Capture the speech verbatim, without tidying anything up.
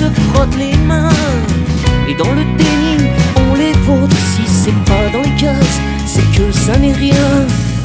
se frottent les mains. Et dans le déni, on les vautre. Si c'est pas dans les cases, c'est que ça n'est rien.